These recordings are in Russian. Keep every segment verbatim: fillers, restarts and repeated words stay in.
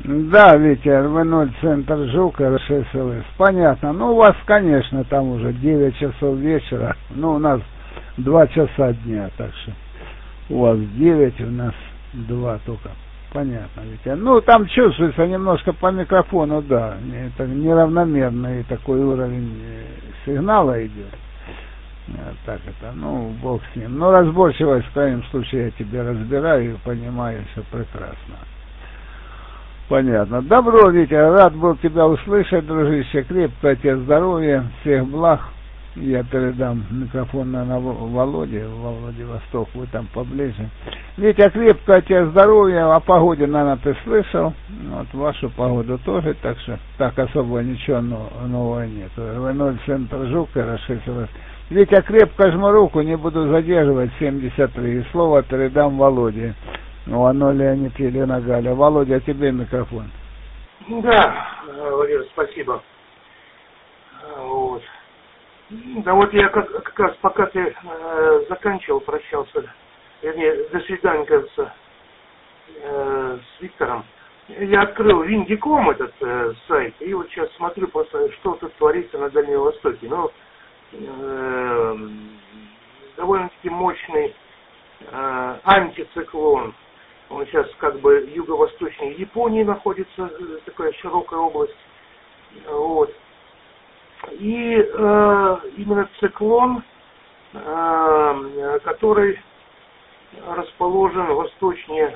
Да, Витя, эр вэ ноль, центр Жук, эр шесть эл эс. Понятно. Ну, у вас, конечно, там уже девять часов вечера. Ну, у нас два часа дня, так что у вас девять, у нас два только. Понятно, Витя. Ну, там чувствуется немножко по микрофону, да. Это неравномерный такой уровень сигнала идет. Так это, ну, бог с ним. Но разборчивость, в крайнем случае, я тебе разбираю и понимаю все прекрасно. Понятно. Добро, Витя, рад был тебя услышать, дружище. Крепкого тебе здоровья, всех благ. Я передам микрофон на Володе, во Владивосток, вы там поближе. Витя, крепкого тебе здоровья, о погоде, наверное, ты слышал. Вот вашу погоду тоже, так что так особо ничего нового нет. эр вэ ноль, центр Жук, эр шесть эл эс. Витя, крепко жму руку, не буду задерживать, семьдесят три. И слово передам Володе. Ну, оно Леонид Елена Галя. Володя, тебе микрофон. Да, Валера, спасибо. Вот. Да вот я как, как раз пока ты э, заканчивал, прощался, вернее, до свидания, кажется, э, с Виктором, я открыл Виндиком этот э, сайт, и вот сейчас смотрю просто, что тут творится на Дальнем Востоке. Ну, э, довольно-таки мощный э, антициклон. Он сейчас как бы юго-восточнее Японии находится, такая широкая область. Вот. И э, именно циклон, э, который расположен восточнее,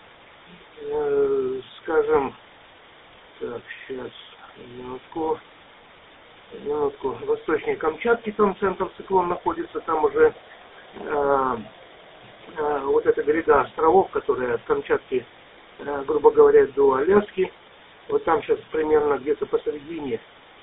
э, скажем, так, сейчас, минутку, минутку, восточнее Камчатки, там центр циклон находится, там уже э, э, вот эта гряда островов, которые от Камчатки, э, грубо говоря, до Аляски, вот там сейчас примерно где-то посередине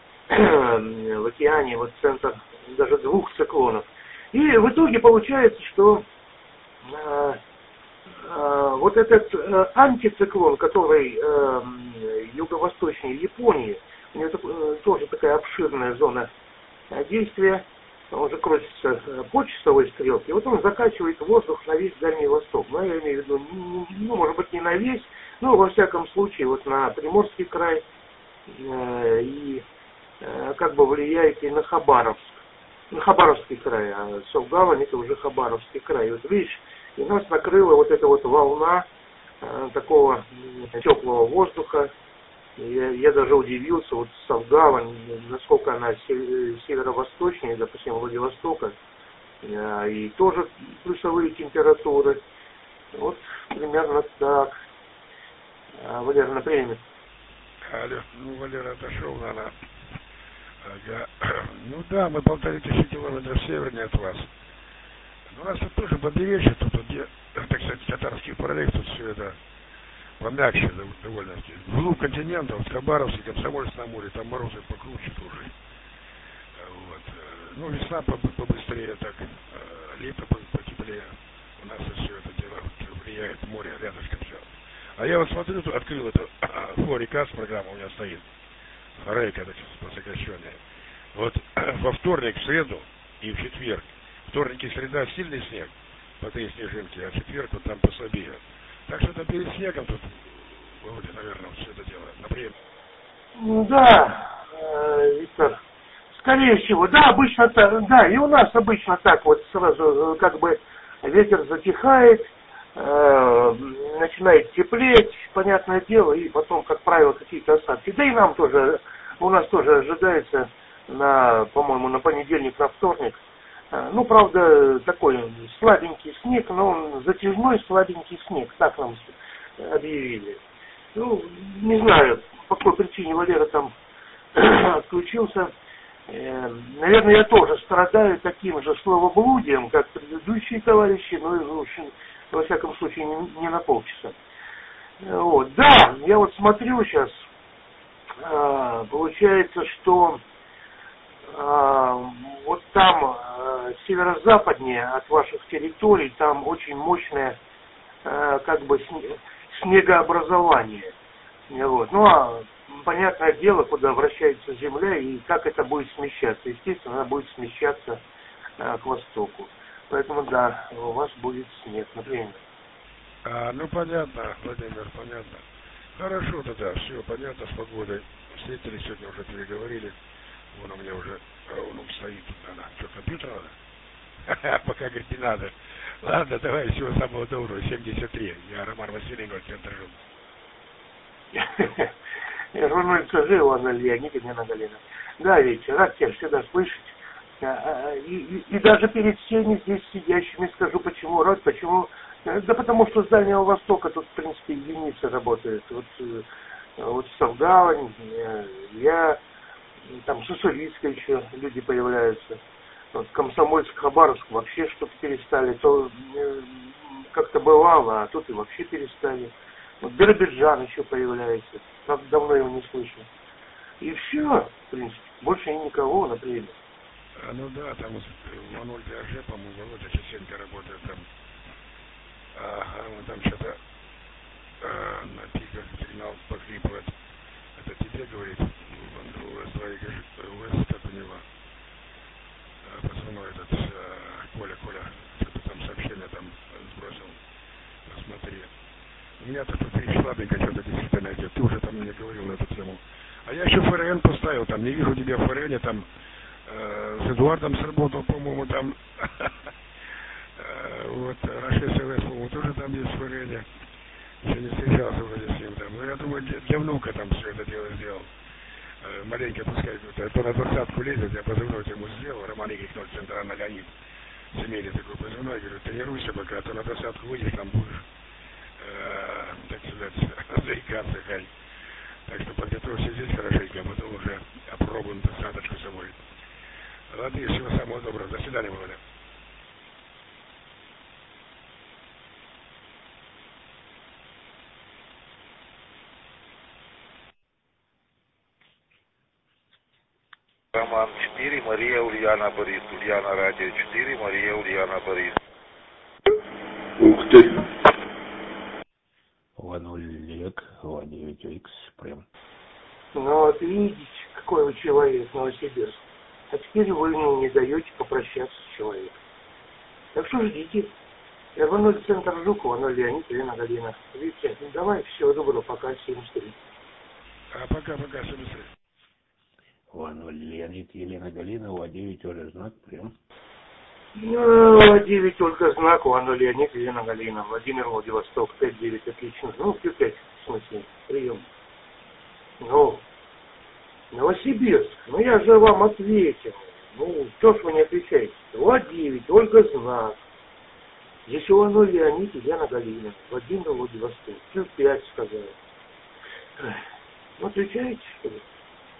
в океане, вот центр даже двух циклонов. И в итоге получается, что э, э, вот этот э, антициклон, который э, юго-восточнее Японии, у него э, тоже такая обширная зона э, действия, он же крутится э, по часовой стрелке, вот он закачивает воздух на весь Дальний Восток. Ну, я имею в виду, ну, ну может быть, не на весь, но во всяком случае, вот на Приморский край э, и как бы влияет и на Хабаровск, на Хабаровский край, а Совгавань это уже Хабаровский край. Вот видишь, и нас накрыла вот эта вот волна э, такого теплого воздуха. Я, я даже удивился, вот Совгавань, насколько она северо-восточнее, допустим, Владивостока, э, и тоже плюсовые температуры. Вот примерно так. А, Валера, на премию. Алло, ну Валера отошел, наверное. Ага. Ну да, мы полторы тысячи километров севернее от вас. Но у нас тут тоже побережье, тут, тут где, так сказать, татарский пролив, тут все это помягче довольно-таки. Вглубь континента, вот Хабаровск, Комсомольск на море, там морозы покруче тоже. Вот. Ну, весна побыстрее, так, лето потеплее. У нас все это дело влияет, море рядышком все. А я вот смотрю, тут открыл эту Флорикас, программа у меня стоит. Рейка, так сокращенная. Вот во вторник, в среду и в четверг. Вторник и среда сильный снег, по три снежинки, а в четверг вот там послабее. Так что там перед снегом тут, Володя, наверное, вот все это дело. Например. Да, э, Виктор, скорее всего, да, обычно так, да, и у нас обычно так вот сразу как бы ветер затихает, э, начинает теплеть, понятное дело, и потом, как правило, какие-то осадки. Да и нам тоже, у нас тоже ожидается на, по-моему, на понедельник, на вторник. Э, ну, правда, такой слабенький снег, но он затяжной слабенький снег, так нам объявили. Ну, не знаю, по какой причине Валера там отключился. Э, наверное, я тоже страдаю таким же словоблудием, как предыдущие товарищи, но, в общем, во всяком случае, не, не на полчаса. Вот. Да, я вот смотрю сейчас, э, получается, что э, вот там, э, северо-западнее от ваших территорий, там очень мощное, э, как бы, снегообразование. Вот. Ну, а понятное дело, куда вращается Земля и как это будет смещаться. Естественно, она будет смещаться э, к востоку. Поэтому, да, у вас будет снег, например. А, ну, понятно, Владимир, понятно. Хорошо тогда, все понятно, с погодой. Встретились сегодня, уже переговорили. Вон у меня уже, а он стоит тут, надо. Что, компьютер надо? Пока, говорит, не надо. Ладно, давай, всего самого доброго, семьдесят три. Я Роман Васильевич, центр Жум. Рональд Цежи, Иван Леонид, Елена Галина. Да, ведь рад тебя всегда слышать. И, и, и даже перед всеми здесь сидящими скажу, почему рад, почему... Да потому что с Дальнего Востока тут, в принципе, единицы работают. Вот, вот Савгавань, я, там с Уссурийска еще люди появляются. Вот Комсомольск, Хабаровск вообще что-то перестали. То как-то бывало, а тут и вообще перестали. Вот Биробиджан еще появляется. Правда, давно его не слышал. И все, в принципе. Больше никого, например. А, ну да, там Маноль Пиаже, по-моему, Володя Чесенко работает там. Ага, он там что-то а, на пиках сигнал похрипывает. Это тебе говорит? У вас двоих, у вас как у него? А, пацану этот, а, Коля, Коля, что-то там сообщение там сбросил. Посмотри. У меня тут три слабенько что-то действительно идет. Ты уже там мне говорил на эту тему. А я еще ФРН поставил, там не вижу тебя в ФРНе, там э, с Эдуардом сработал, по-моему, там э, вот Рашид СВС, по-моему, тоже там есть в ФРНе. Еще не встречался вроде с ним там. Но я думаю, для, для внука там все это дело сделал. Э, маленько пускай, а то на двадцатку лезет, я позывной ему сделал, Роман Игорь, центральный Леонид. Семейный такой позывной, говорю, тренируйся пока, а то на двадцатку выйдешь, там будешь, э, так сказать, заикаться, хай. Так что подготовься здесь хорошенько, а потом уже опробуем двадцаточку с собой. Ладно, всего самого доброго. До свидания, Володя. Роман четыре, Мария Ульяна Борис. Ульяна радио четыре, Мария Ульяна Борис. Ух ты. Ванулек, девять икс, прям. Ну вот видите, какой вы человек, Новосибирск. А теперь вы мне не даете попрощаться с человеком. Так что ждите. Я вернулся в центр Жукова, но Леонид, Елена Галина. Видите, ну давай, всего доброго, пока, семьдесят три. А пока-пока, все быстрее. Вануль Леонид, Елена Галина, у девять Оля знак, прям. Ну, девять Ольга знак, у Анны Леонид, Елена Галина. Владимир, Владивосток, пять девять, отлично. Ну, пять, в смысле, прием. Ну, Новосибирск, ну я же вам ответил. Ну, что ж вы не отвечаете? Вот девять, Ольга знак. Здесь у Анны Леонид, Елена Галина. Владимир, Владивосток, пять сказал. Ну, отвечаете, что ли?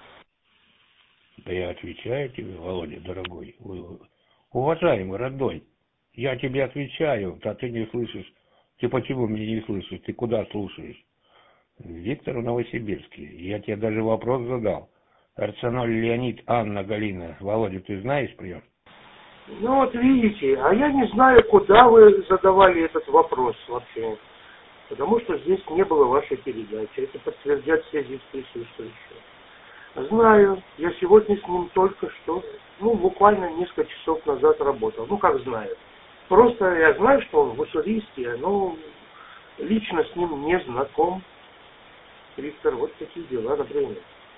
Да я отвечаю тебе, Володя, дорогой, уважаемый, родной. Я тебе отвечаю, а ты не слышишь. Ты почему меня не слышишь? Ты куда слушаешь? Виктор в Новосибирске. Я тебе даже вопрос задал. Арсенал Леонид, Анна Галина. Володя, ты знаешь прием? Ну вот видите, а я не знаю, куда вы задавали этот вопрос вообще. Потому что здесь не было вашей передачи. Это подтвердят все здесь присутствующие. Знаю, я сегодня с ним только что, ну, буквально несколько часов назад работал. Ну, как знаю. Просто я знаю, что он в Уссурийске, но лично с ним не знаком. Виктор, вот такие дела, например.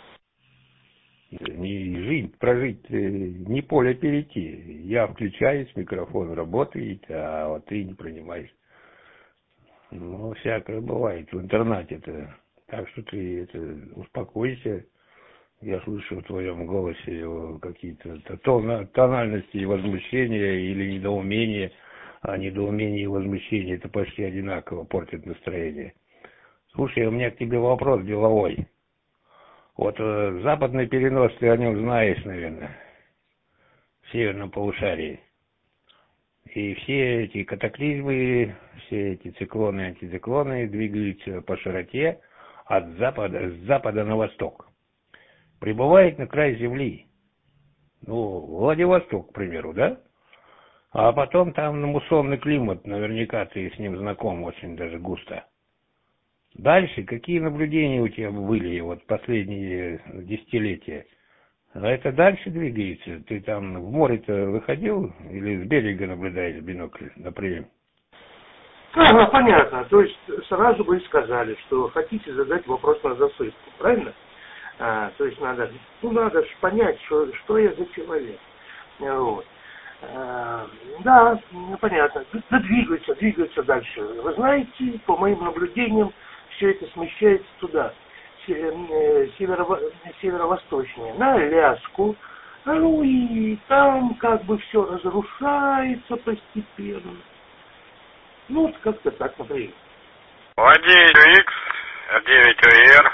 Не жизнь прожить, не поле перейти. Я включаюсь, микрофон работает, а вот ты не принимаешь. Ну, всякое бывает в интернете-то. Так что ты это, успокойся. Я слышу в твоем голосе какие-то тональности и возмущения или недоумения. А недоумение и возмущение это почти одинаково портит настроение. Слушай, у меня к тебе вопрос деловой. Вот э, западный перенос, ты о нем знаешь, наверное, в северном полушарии. И все эти катаклизмы, все эти циклоны, антициклоны двигаются по широте от запада, с запада на восток. Прибывает на край земли. Ну, Владивосток, к примеру, да? А потом там муссонный климат, наверняка ты с ним знаком очень даже густо. Дальше, какие наблюдения у тебя были вот последние десятилетия? А это дальше двигается? Ты там в море-то выходил или с берега наблюдаешь бинокль, например? Ага, понятно. То есть сразу вы сказали, что хотите задать вопрос на засыпку, правильно? А, то есть надо, ну надо же понять, что, что я за человек. Вот. А, да, ну, понятно. Да, двигаются, двигаются дальше. Вы знаете, по моим наблюдениям, все это смещается туда, северо, северо-восточнее, на Аляску. Ну и там как бы все разрушается постепенно. Ну, вот как-то так, например. один икс, девять эр.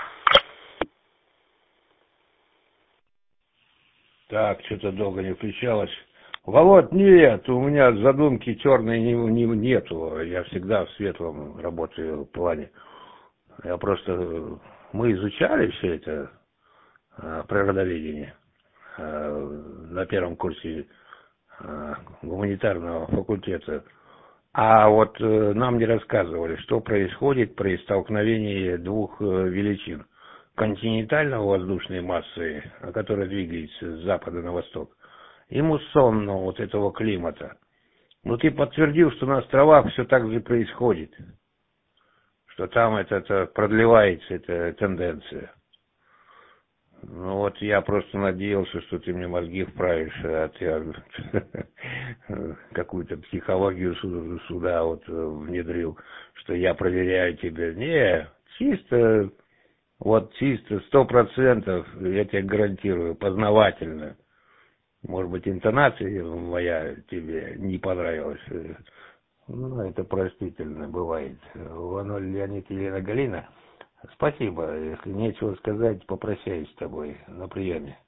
Так, что-то долго не включалось. Володь, нет, у меня задумки черной не, не, нету. Я всегда в светлом работаю плане. Я просто... Мы изучали все это а, природоведение а, на первом курсе а, гуманитарного факультета. А вот э, нам не рассказывали, что происходит при столкновении двух э, величин. Континентального воздушной массы, которая двигается с запада на восток, и муссонного вот этого климата. Ну, ты подтвердил, что на островах все так же происходит, что там это, это продлевается, эта тенденция. Ну, вот я просто надеялся, что ты мне мозги вправишь, а ты какую-то психологию сюда вот внедрил, что я проверяю тебя. Не, чисто... Вот чисто, сто процентов, я тебе гарантирую, познавательно. Может быть, интонация моя тебе не понравилась. Ну, это простительно бывает. Ваноль Леонид, Елена Галина. Спасибо. Если нечего сказать, попрощаюсь с тобой на приеме.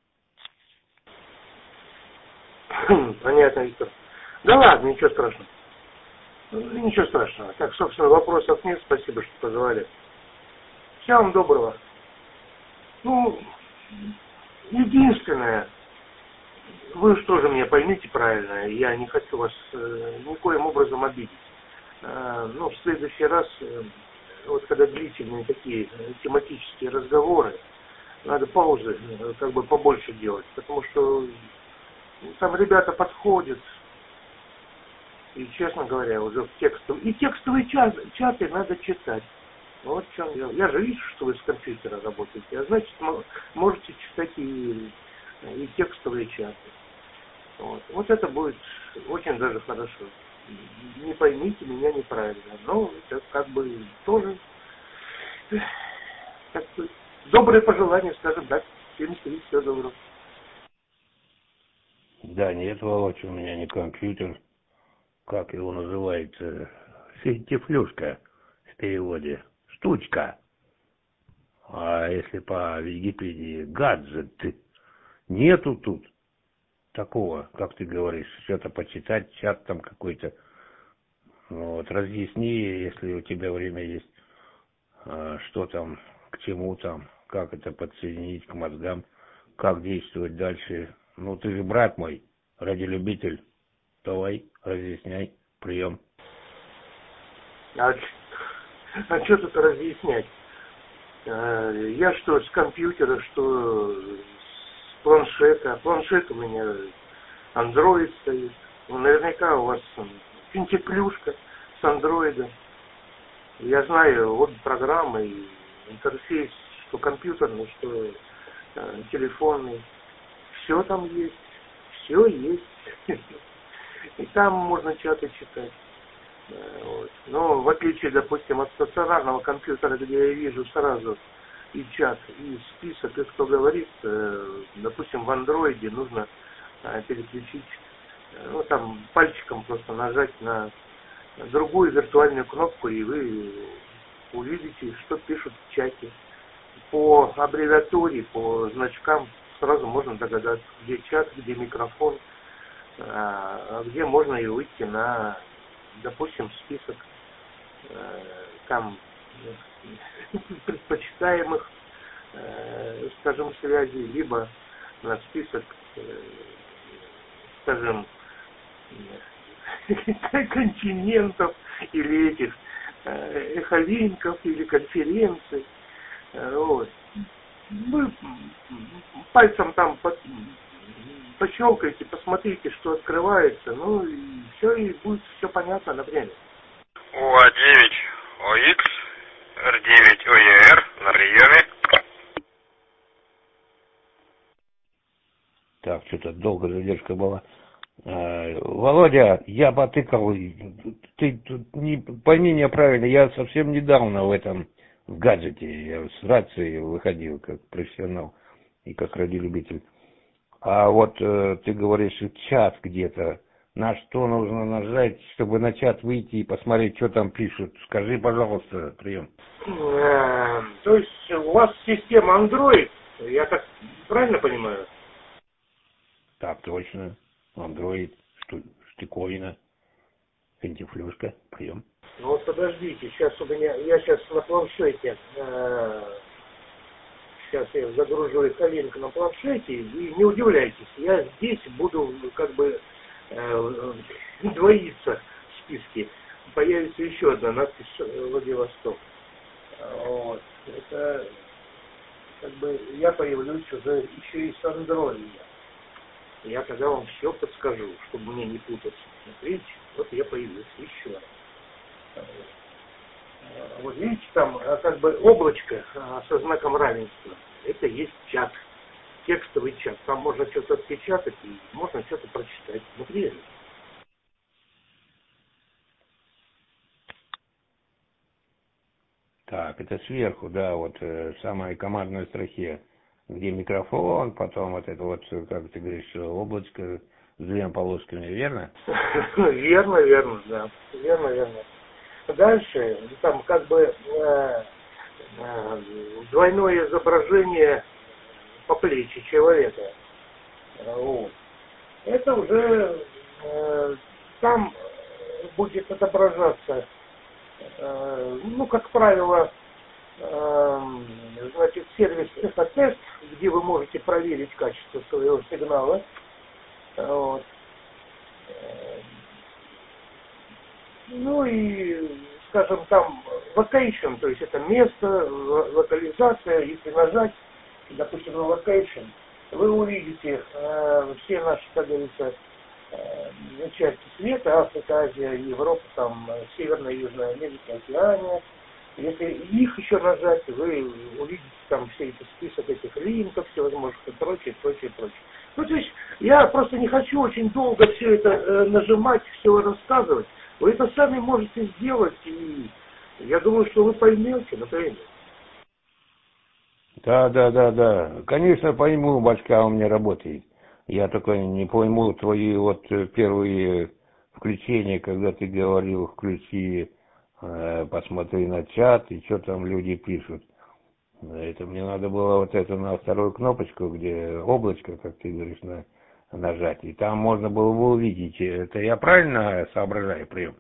Понятно, Виктор. Да ладно, ничего страшного. Ничего страшного. Так, собственно, вопросов нет. Спасибо, что позвали. Всего вам доброго. Ну, единственное, вы уж тоже меня поймите правильно, я не хочу вас э, никоим образом обидеть. Э, но в следующий раз, э, вот когда длительные такие э, тематические разговоры, надо паузы э, как бы побольше делать, потому что там ребята подходят, и, честно говоря, уже в текстовые, и текстовые чаты, чаты надо читать. Вот в чем дело. Я же вижу, что вы с компьютера работаете, а значит, можете читать и, и текстовые чаты. Вот. вот это будет очень даже хорошо. Не поймите меня неправильно, но это как бы тоже как бы, добрые пожелания, скажем так. Всем всего доброго. Да, нет, Володь, у меня не компьютер. Как его называют? Тефлюшка в переводе. Штучка. А если по Википедии гаджет, нету тут такого, как ты говоришь, что-то почитать, чат там какой-то. Вот, разъясни, если у тебя время есть, что там, к чему там, как это подсоединить к мозгам, как действовать дальше. Ну, ты же брат мой, радиолюбитель. Давай, разъясняй, прием. А, а что тут разъяснять? Я что, с компьютера, что с планшета. Планшет у меня Android стоит. Ну, наверняка у вас финтеклюшка с андроида. Я знаю вот программы и интерфейс, что компьютерный, что э, телефонный. Все там есть. Все есть. И там можно чаты читать. Вот. Но в отличие, допустим, от стационарного компьютера, где я вижу сразу и чат, и список, и кто говорит, э, допустим, в андроиде нужно э, переключить, э, ну там пальчиком просто нажать на другую виртуальную кнопку, и вы увидите, что пишут в чате. По аббревиатуре, по значкам сразу можно догадаться, где чат, где микрофон, а где можно и выйти на, допустим, список э, там предпочитаемых, э, скажем, связей, либо на список, э, скажем, континентов или этих э, эхолинков или конференций. Вот. Вы пальцем там пощелкайте, посмотрите, что открывается, ну и все, и будет все понятно, например. УА девять ОХ, Р девять ОЕР на приеме. Так, что-то долго задержка была. А, Володя, я потыкал, ты тут не пойми меня правильно, я совсем недавно в этом, в гаджете, я с рации выходил как профессионал и как радиолюбитель. А вот э, ты говоришь, чат где-то, на что нужно нажать, чтобы на чат выйти и посмотреть, что там пишут? Скажи, пожалуйста, прием. Э, То есть у вас система Android, я так правильно понимаю? Так точно. Андроид, штуковина, фентифлюшка, прием. Ну вот подождите, сейчас у меня, я сейчас на планшете, э, сейчас я загружу их линк на планшете, и не удивляйтесь, я здесь буду как бы э, двоиться в списке. Появится еще одна надпись Владивосток. Вот. Это как бы я появлюсь уже еще и с андроида. Я тогда вам все подскажу, чтобы мне не путаться. Смотрите, вот я появился еще раз. Вот видите, там как бы облачко со знаком равенства. Это есть чат, текстовый чат. Там можно что-то отпечатать и можно что-то прочитать. Смотрите. Так, это сверху, да, вот э, самая командная строке, где микрофон, потом вот это вот, как ты говоришь, облачко с двумя полосками, верно? Верно, верно, да. Верно, верно. Дальше, там как бы э, э, двойное изображение по плечи человека. Вот. Это уже э, там будет отображаться, э, ну, как правило, э, значит, сервис эф-тест, где вы можете проверить качество своего сигнала. Вот. Ну и, скажем, там location, то есть это место, локализация, если нажать, допустим, на location, вы увидите э, все наши, как говорится, э, части света, Африка, Азия, Европа, там, Северная и Южная Америка, Океания. Если их еще нажать, вы увидите там все эти список этих линков, всевозможных и прочее, прочее, прочее. Ну, то есть я просто не хочу очень долго все это э, нажимать, все рассказывать. Вы это сами можете сделать, и я думаю, что вы поймете, например. Да, да, да, да. Конечно, пойму, башка у меня работает. Я только не пойму твои вот первые включения, когда ты говорил, включи, э, посмотри на чат, и что там люди пишут. Это мне надо было вот это на вторую кнопочку, где облачко, как ты говоришь, на, нажать. И там можно было бы увидеть. Это я правильно соображаю, прием?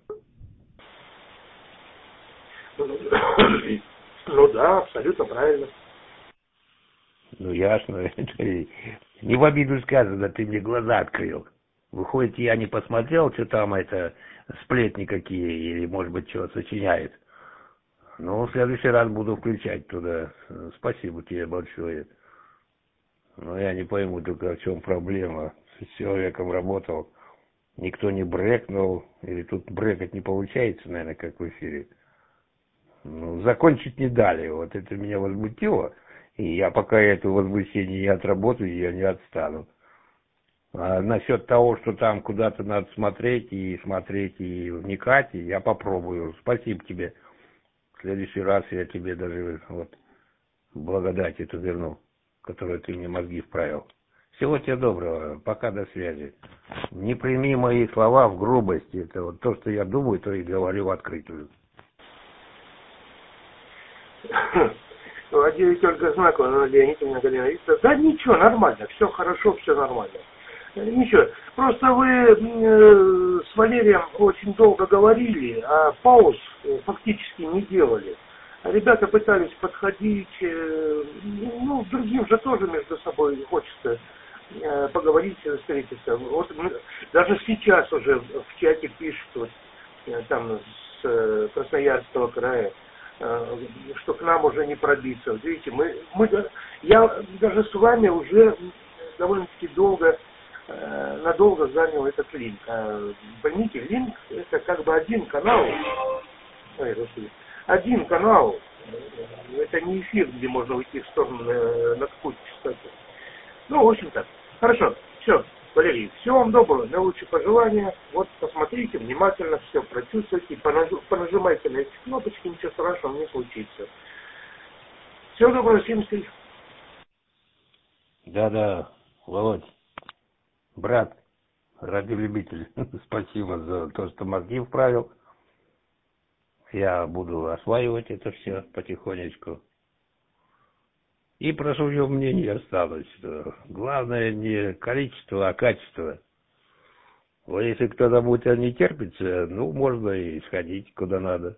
Ну да, абсолютно правильно. Ну ясно. Не в обиду сказано, ты мне глаза открыл. Выходит, я не посмотрел, что там это сплетни какие, или может быть что сочиняет. Ну, в следующий раз буду включать туда. Спасибо тебе большое. Но я не пойму только, в чем проблема. С человеком работал, никто не брекнул, или тут брекать не получается, наверное, как в эфире. Ну, закончить не дали, вот это меня возмутило, и я пока это возмущение не отработаю, я не отстану. А насчет того, что там куда-то надо смотреть, и смотреть, и вникать, я попробую. Спасибо тебе. В следующий раз я тебе даже вот благодать эту верну, которую ты мне мозги вправил. Всего тебе доброго, пока, до связи. Не прими мои слова в грубости, это вот то, что я думаю, то и говорю в открытую. А девять Ольга Знакова, Леонидовна Галина Викторовна. Да ничего, нормально, все хорошо, все нормально. Ничего, просто вы э, с Валерием очень долго говорили, а пауз фактически не делали. Ребята пытались подходить, э, ну, другим же тоже между собой хочется э, поговорить, встретиться. Вот даже сейчас уже в чате пишут, вот, там с э, Красноярского края, э, что к нам уже не пробиться. Вот видите, мы, мы, я даже с вами уже довольно-таки долго, э, надолго занял этот линк. А, поймите, линк это как бы один канал, ой, господи, один канал, это не эфир, где можно уйти в сторону на, на какую-то частоту. Ну, в общем так. Хорошо, все, Валерий, всего вам доброго, наилучшие пожелания. Вот посмотрите внимательно, все прочувствуйте, понаж- понажимайте на эти кнопочки, ничего страшного не случится. Всего доброго, всем встреч. Да-да, Володь, брат, радиолюбитель, спасибо за то, что мозги вправил. Я буду осваивать это все потихонечку. И про свое мнение останусь. Главное не количество, а качество. Вот если кто-то будет не терпится, ну, можно и сходить куда надо.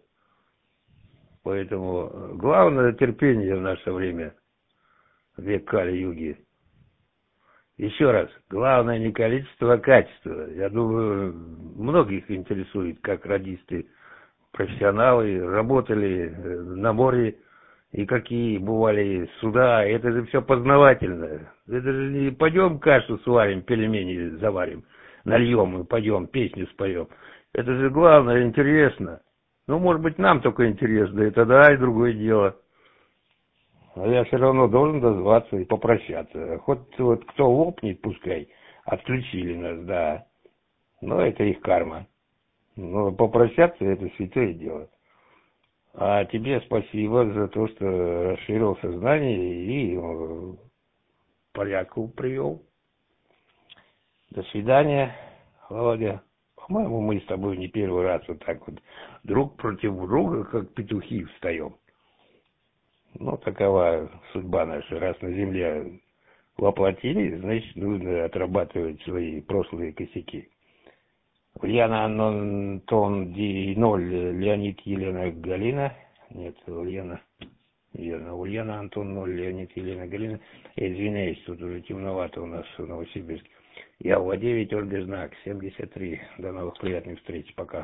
Поэтому главное терпение в наше время, век Кали-юги. Еще раз, главное не количество, а качество. Я думаю, многих интересует, как радисты, профессионалы работали на море, и какие бывали суда. Это же все познавательно. Это же не пойдем кашу сварим, пельмени заварим, нальем и пойдем, песню споем. Это же главное, интересно. Ну, может быть, нам только интересно, это да, и другое дело. А я все равно должен дозваться и попрощаться. Хоть вот кто лопнет, пускай. Отключили нас, да. Но это их карма. Но попрощаться — это святое дело. А тебе спасибо за то, что расширил сознание и порядку привел. До свидания, Володя. По-моему, мы с тобой не первый раз вот так вот друг против друга, как петухи, встаем. Ну, такова судьба наша. Раз на земле воплотили, значит, нужно отрабатывать свои прошлые косяки. Ульяна Антон Ди ноль, Леонид Елена Галина. Нет, Ульяна. Верно, Ульяна Антон ноль, Леонид Елена Галина. Я извиняюсь, тут уже темновато у нас в Новосибирске. Я У девять, Ольга Знак, семьдесят три. До новых приятных встреч. Пока.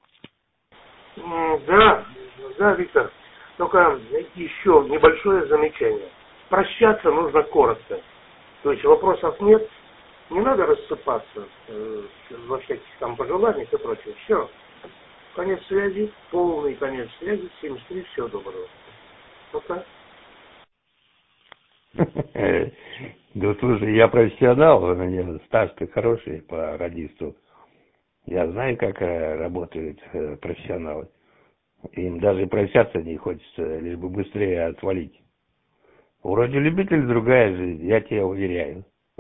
Да, да, Виктор. Только еще небольшое замечание. Прощаться нужно коротко. То есть вопросов нет. Не надо рассыпаться э, во всяких там пожеланиях и прочее. Все. Конец связи. Полный конец связи. семьдесят три. Всего доброго. Пока. Да слушай, я профессионал. У меня стаж-то хороший по радисту. Я знаю, как работают профессионалы. Им даже прощаться не хочется, лишь бы быстрее отвалить. У радиолюбителей другая жизнь, я тебе уверяю.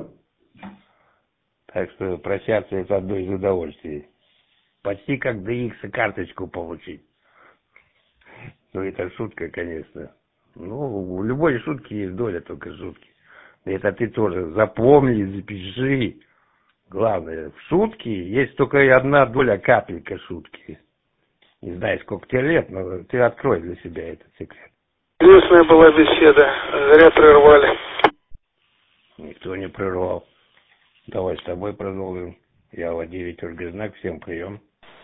Так что прощаться — это одно из удовольствий. Почти как ди икс карточку получить. Ну, это шутка, конечно. Ну, в любой шутке есть доля только шутки. Это ты тоже запомни, запиши. Главное, в шутке есть только одна доля, капелька шутки. Не знаю, сколько тебе лет, но ты открой для себя этот секрет. Интересная была беседа. Зря прервали. Никто не прервал. Давай с тобой продолжим. Я У девять, Ольга Знак. Всем прием.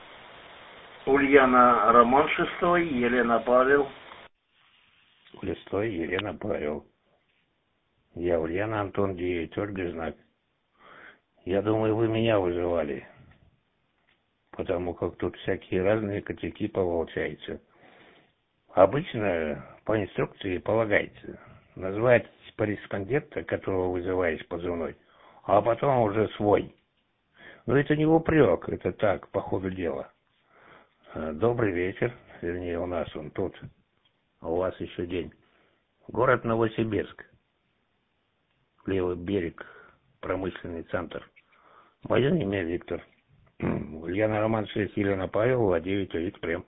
Ульяна Роман шестой, Елена Павел. Шестой, Елена Павел. Я Ульяна Антон девять, Ольга Знак. Я думаю, вы меня вызывали. Потому как тут всякие разные котики получаются. Обычно по инструкции полагается назвать корреспондента, которого вызываешь позывной, а потом уже свой. Но это не упрек, это так, по ходу дела. Добрый вечер, вернее, у нас он тут, а у вас еще день. Город Новосибирск, левый берег, промышленный центр. Мое имя Виктор. Ульяна Роман шесть, Елена Павел, У девять, Ольга Прем.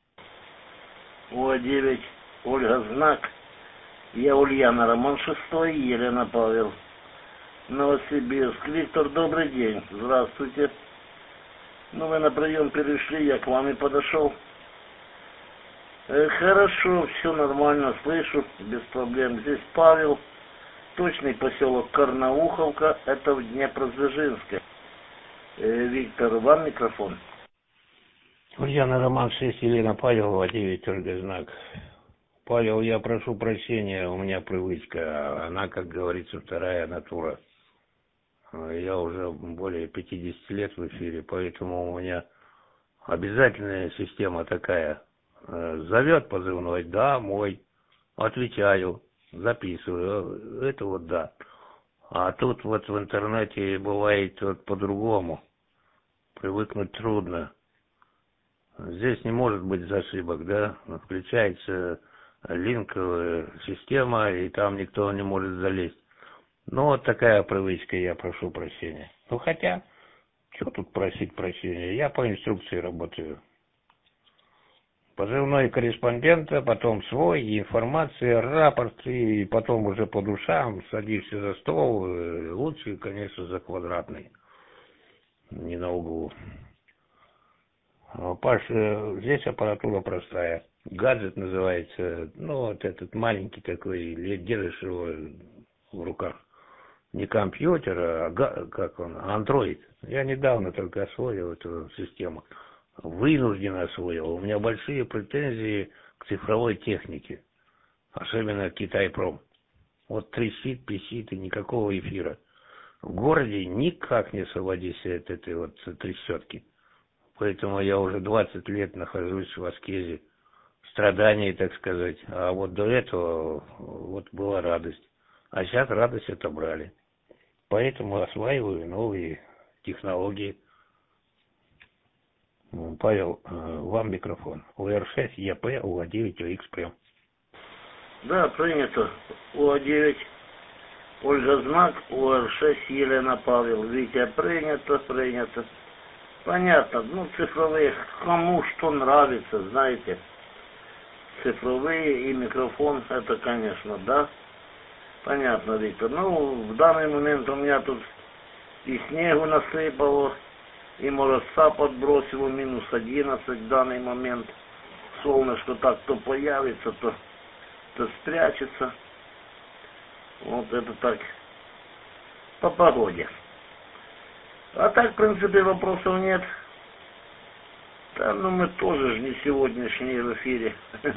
У девять, Ольга Знак. Я Ульяна Роман шестой, Елена Павел. Новосибирск. Виктор, добрый день. Здравствуйте. Ну, вы на прием перешли, я к вам и подошел. Э, хорошо, все нормально, слышу, без проблем. Здесь Павел, точный поселок Карнауховка, это в Днепродзержинске. Э, Виктор, вам микрофон. Ульяна Роман шесть, Елена Павел, У девять, Ольга Знак. Павел, я прошу прощения, у меня привычка, она, как говорится, вторая натура. Я уже более пятидесяти лет в эфире, поэтому у меня обязательная система такая. Зовет позывной, да, мой. Отвечаю, записываю, это вот да. А тут вот в интернете бывает вот по-другому. Привыкнуть трудно. Здесь не может быть ошибок, да? Включается линковая система, и там никто не может залезть. Ну, вот такая привычка, я прошу прощения. Ну, хотя, что тут просить прощения? Я по инструкции работаю. Позывной корреспондента, потом свой, информация, рапорт, и потом уже по душам садишься за стол. Лучше, конечно, за квадратный, не на углу. Паш, здесь аппаратура простая. Гаджет называется, ну, вот этот маленький такой, держишь его в руках. Не компьютер, а как он, андроид. Я недавно только освоил эту систему. Вынужденно освоил. У меня большие претензии к цифровой технике. Особенно Китайпром. Вот трещит, пищит и никакого эфира. В городе никак не освободишься от этой вот трещотки. Поэтому я уже двадцать лет нахожусь в аскезе. Страданий, так сказать. А вот до этого вот была радость. А сейчас радость отобрали. Поэтому осваиваю новые технологии. Павел, вам микрофон. У эр шесть е пэ у а девять о икс прям. Да, принято. у а девять Ольга Знак, у эр шесть Елена Павел. Витя, принято, принято. Понятно. Ну, цифровые, кому что нравится, знаете. Цифровые и микрофон, это, конечно, да. Понятно, Виктор. Ну, в данный момент у меня тут и снегу насыпало, и морозца подбросило, минус одиннадцать в данный момент. Солнышко так то появится, то, то спрячется. Вот это так по погоде. А так, в принципе, вопросов нет. Да, ну мы тоже же не сегодняшние в эфире.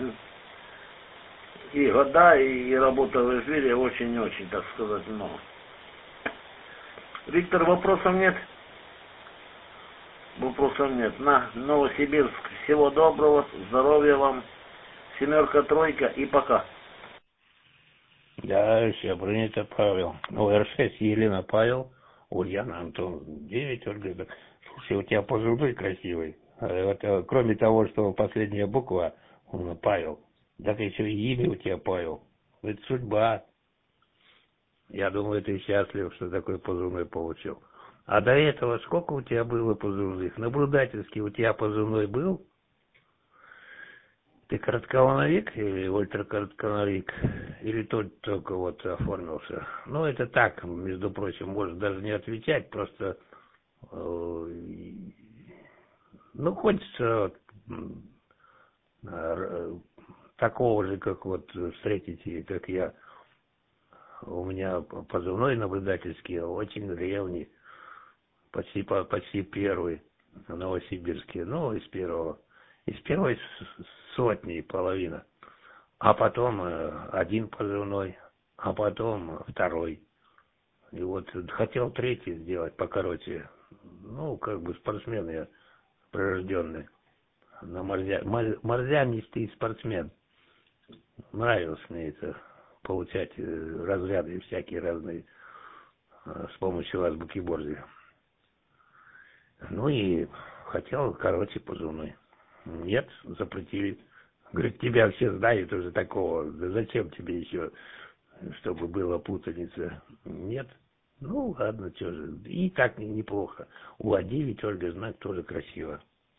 И года, и работа в эфире очень-очень, так сказать, много. Виктор, вопросов нет? Вопросов нет. На, Новосибирск. Всего доброго, здоровья вам. Семерка, тройка и пока. Да, все принято, Павел. У эр шесть Елена Павел, Ульяна Антон девять, Ольга. Слушай, у тебя позывной красивый. Вот, кроме того, что последняя буква, он Павел. Так еще и имя у тебя, Павел. Это судьба. Я думаю, ты счастлив, что такой позывной получил. А до этого сколько у тебя было позывных? Наблюдательский у тебя позывной был? Ты коротколоновик или ультракоротколоновик? Или тот только вот оформился? Ну, это так, между прочим, может даже не отвечать, просто э, ну, хочется э, такого же, как вот встретить, как я. У меня позывной наблюдательский, очень древний, почти, почти первый, новосибирский, ну, из первого, из первой сотни половина. А потом один позывной, а потом второй. И вот хотел третий сделать покороче. Ну, как бы спортсмен я прирожденный. На морзя, морзянистый спортсмен. Нравилось мне это, получать разряды всякие разные с помощью азбуки Морзе. Ну и хотел, короче, позывной. Нет, запретили. Говорит, тебя все знают уже такого. Да зачем тебе еще, чтобы была путаница? Нет. Ну ладно, что же. И так неплохо. У а девять Ольга Знак тоже красиво.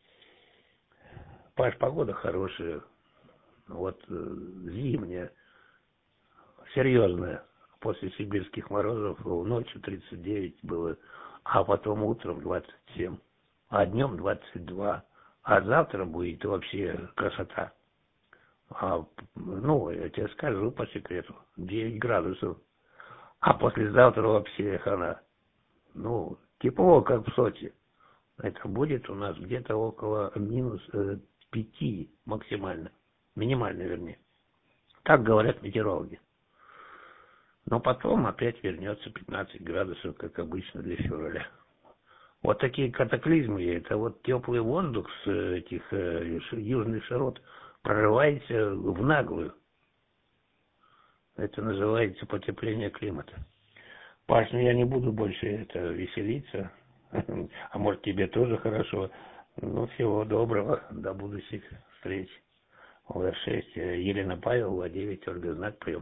Паш, погода хорошая. Вот зимняя, серьезная. После сибирских морозов ночью тридцать девять было, а потом утром двадцать семь, а днем двадцать два. А завтра будет вообще красота. А, ну, я тебе скажу по секрету, девять градусов. А послезавтра вообще хана. Ну, тепло, как в Сочи. Это будет у нас где-то около минус э, пяти максимально. Минимально, вернее. Так говорят метеорологи. Но потом опять вернется пятнадцать градусов, как обычно для февраля. Вот такие катаклизмы, это вот теплый воздух с этих э, южных широт прорывается в наглую. Это называется потепление климата. Паш, ну я не буду больше это веселиться. А может тебе тоже хорошо. Ну всего доброго. До будущих встреч. О шесть Елена Павел, О девять Ольга Знак, прием.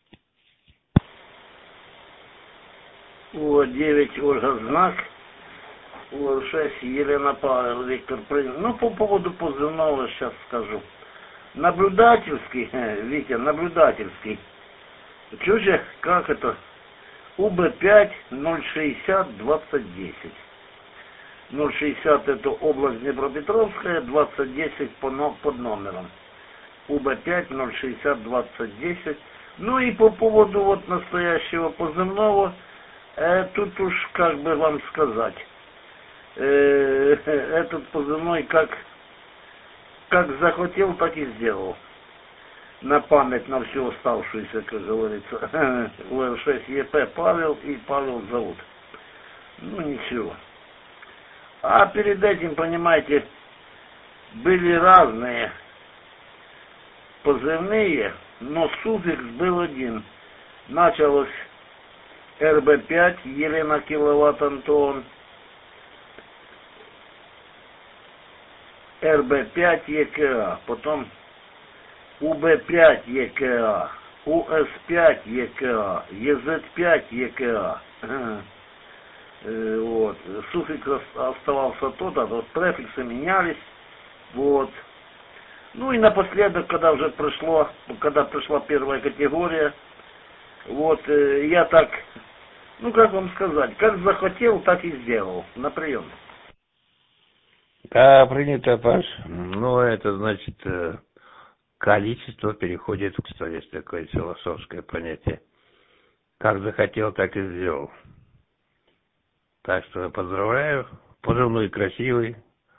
О девять Ольга Знак. О шесть Елена Павел, Виктор прием. Ну по поводу позывного сейчас скажу. Наблюдательский, Витя, наблюдательский. Чуже, как это? У Б пять ноль шестьдесят двадцать десять. ноль шестьдесят это область Днепропетровская, двадцать десять по, под номером. У Б пять ноль шестьдесят двадцать десять. Ну и по поводу вот настоящего позывного, э, тут уж как бы вам сказать, э, этот позывной как, как захотел, так и сделал. На память на всю оставшуюся, как говорится. У шесть Е П Павел и Павел зовут. Ну ничего. А перед этим, понимаете, были разные позывные, но суффикс был один. Началось Р Б пять, Елена Киловатт Антон, Р Б пять Е К А, потом У Б пять Е К А, У С пять Е К А, Е Зет пять Е К А. Вот. Суффикс оставался тот, а вот префиксы менялись. Вот. Ну и напоследок, когда уже пришло, когда пришла первая категория, вот, я так, ну как вам сказать, как захотел, так и сделал. На прием. Да, принято, Паш. Ну, это значит, количество переходит в количество, есть такое философское понятие. Как захотел, так и сделал. Так что поздравляю, позывной красивый.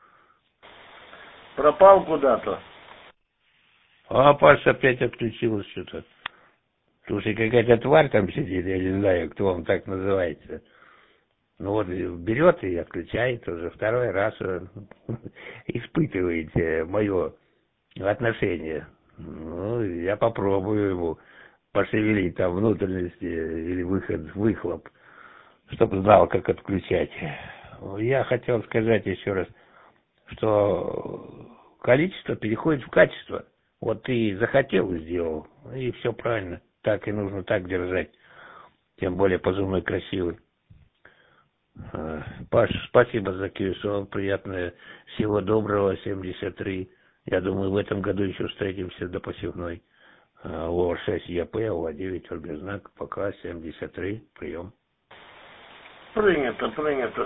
Пропал куда-то. А Паша опять отключилась что-то. Слушай, какая-то тварь там сидит, я не знаю, кто он так называется. Ну вот берет и отключает уже второй раз, испытывает мое отношение. Ну, я попробую ему пошевелить там внутренности или выход, выхлоп, чтобы знал, как отключать. Я хотел сказать еще раз, что количество переходит в качество. Вот ты захотел и сделал, и все правильно. Так и нужно так держать. Тем более позывной красивый. Паш, спасибо за Киевсон, приятное. Всего доброго, семьдесят три. Я думаю, в этом году еще встретимся до посевной. О шесть Е П, О девять Ольга Знак, пока семьдесят три, прием. Принято, принято.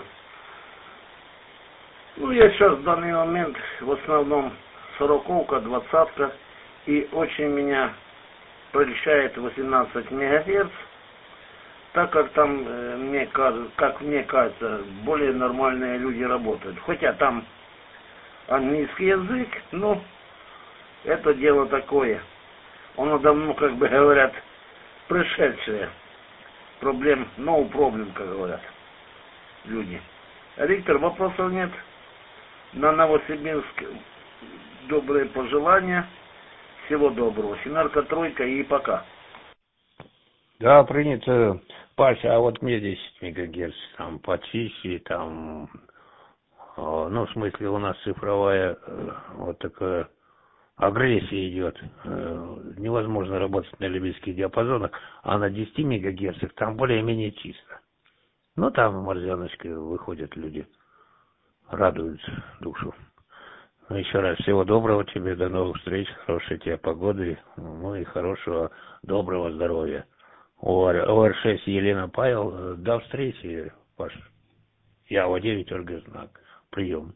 Ну, я сейчас в данный момент в основном сороковка, двадцатка, и очень меня прельщает восемнадцать мегагерц, так как там, э, мне кажется, как мне кажется, более нормальные люди работают. Хотя там английский язык, но это дело такое. Оно давно, как бы говорят, пришедшее. Проблем, no problem, как говорят люди. Виктор, вопросов нет. На Новосибирск добрые пожелания. Всего доброго. Семерка, тройка и пока. Да, принято. Паша, а вот мне десять мегагерц, там почище, там, ну, в смысле, у нас цифровая вот такая агрессия идет. Невозможно работать на любительских диапазонах, а на десяти мегагерцах там более-менее чисто. Ну, там морзяночкой выходят люди, радуются душу. Ну, еще раз всего доброго тебе, до новых встреч, хорошей тебе погоды, ну и хорошего, доброго здоровья. О Р шесть Елена Павел, до встречи, Паша. Я О девять Ольга Знак, прием.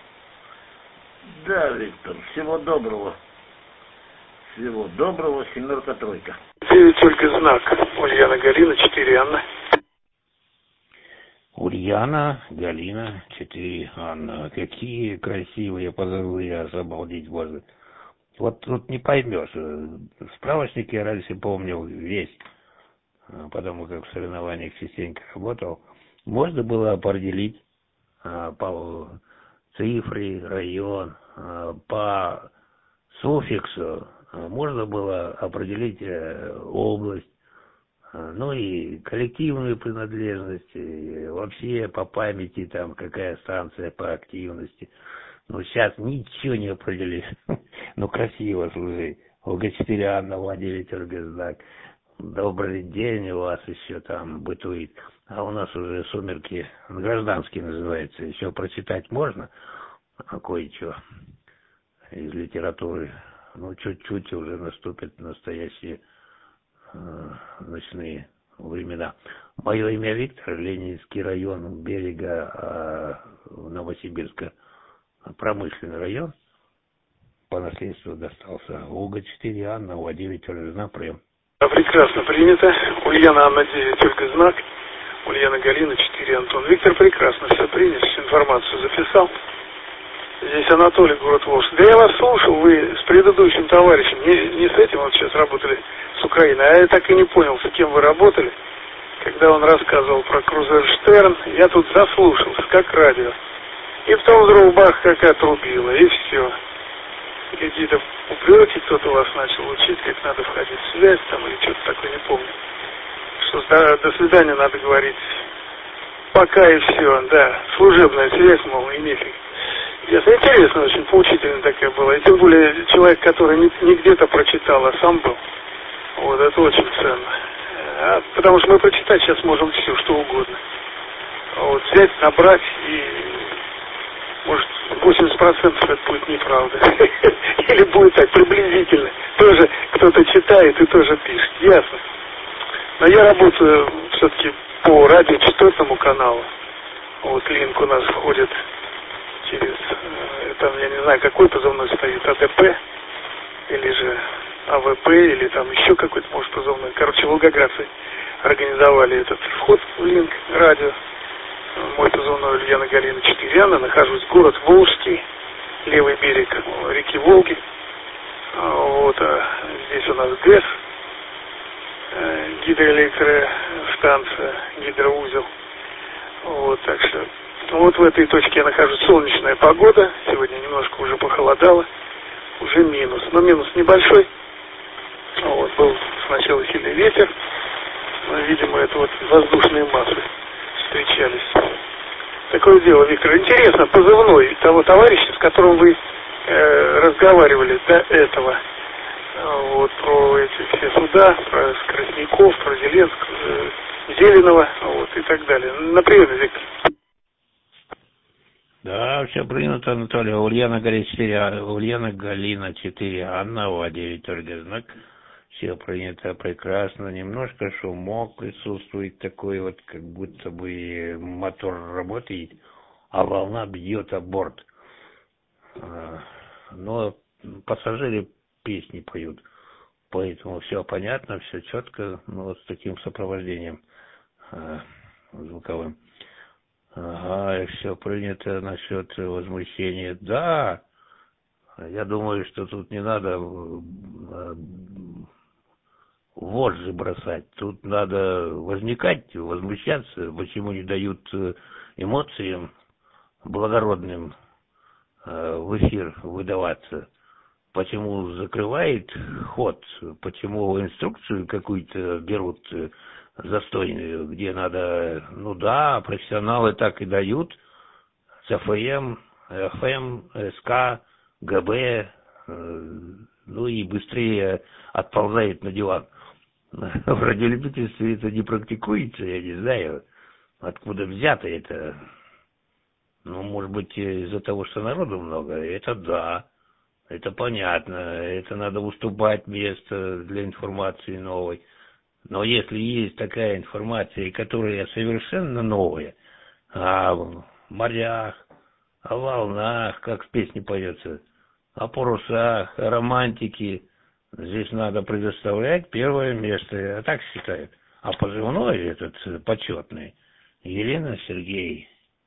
Да, Виктор, всего доброго. Всего доброго, семерка, тройка. девять Ольга Знак, Ульяна Галина, четыре Анна. Ульяна, Галина, четыре Анна. Какие красивые позывные, обалдеть можно. Вот тут не поймешь. Справочник я раньше помнил весь, потому как в соревнованиях частенько работал. Можно было определить по цифре, район, по суффиксу можно было определить область, ну и коллективную принадлежность, и вообще по памяти там какая станция по активности. Ну сейчас ничего не определишь. Ну красиво, слушай. ОГ четыре Анна, Владимир Оргзнак. Добрый день, у вас еще там бытует. А у нас уже сумерки гражданские называется. Еще прочитать можно кое-что из литературы. Ну, чуть-чуть уже наступят настоящие э, ночные времена. Мое имя Виктор, Ленинский район, берега э, Новосибирска, промышленный район. По наследству достался ОГ четыре Анна, Владимир Оргзнак, прием. Прекрасно принято. Ульяна Анна девять, Ольга Знак. Ульяна Галина четыре, Антон. Виктор, прекрасно все принял, всю информацию записал. Здесь Анатолий, город Волжск. Да я вас слушал, вы с предыдущим товарищем, не, не с этим вот сейчас работали, с Украины, а я так и не понял, с кем вы работали. Когда он рассказывал про Крузенштерн, я тут заслушался, как радио. И потом вдруг бах, как отрубило, и все. Какие-то упреки кто-то у вас начал учить, как надо входить в связь, там, или что-то такое, не помню. Что до, до свидания надо говорить. Пока и все, да. Служебная связь, мол, и нефиг. Это интересно, очень поучительно такая была. И тем более человек, который не, не где-то прочитал, а сам был. Вот, это очень ценно. А, потому что мы прочитать сейчас можем все, что угодно. Вот, взять, набрать и... Может, восемьдесят процентов это будет неправда. Или будет так, приблизительно. Тоже кто-то читает и тоже пишет. Ясно. Но я работаю все-таки по радиочастотному каналу. Вот линк у нас входит через, там, я не знаю, какой позывной стоит, АДП, или же АВП, или там еще какой-то, может, позывной. Короче, волгоградцы организовали этот вход в линк радио. Мой позывной Ульяна Галина четыре Анна, нахожусь в город Волжский, левый берег реки Волги. Вот, а здесь у нас ГЭС, гидроэлектростанция, гидроузел. Вот, так что вот в этой точке я нахожусь. Солнечная погода, сегодня немножко уже похолодало, уже минус, но минус небольшой. Вот, был сначала сильный ветер, но, видимо, это вот воздушные массы встречались. Такое дело, Виктор. Интересно, позывной того товарища, с которым вы э, разговаривали до этого, вот, про эти все суда, про Скоростняков, про Зеленск, э, Зеленого, вот, и так далее. На приеме, Виктор. Да, все принято, Анатолий. Ульяна Галина четыре, Ульяна Галина четыре, Анна Владимир Оргзнак. Все принято прекрасно. Немножко шумок присутствует такой вот, как будто бы мотор работает, а волна бьет о борт. Но пассажиры песни поют, поэтому все понятно, все четко, ну, вот с таким сопровождением звуковым. Ага, и все принято насчет возмущения. Да, я думаю, что тут не надо вожжи бросать. Тут надо возникать, возмущаться, почему не дают эмоциям благородным в эфир выдаваться, почему закрывает ход, почему инструкцию какую-то берут застойную, где надо, ну да, профессионалы так и дают, с ФМ, ФМ, СК, ГБ, ну и быстрее отползает на диван. В радиолюбительстве это не практикуется, я не знаю, откуда взято это. Ну, может быть, из-за того, что народу много, это да, это понятно, это надо уступать место для информации новой. Но если есть такая информация, которая совершенно новая, о морях, о волнах, как в песне поется, о парусах, о романтике, здесь надо предоставлять первое место, я так считаю. А позывной этот почетный Елена Сергей.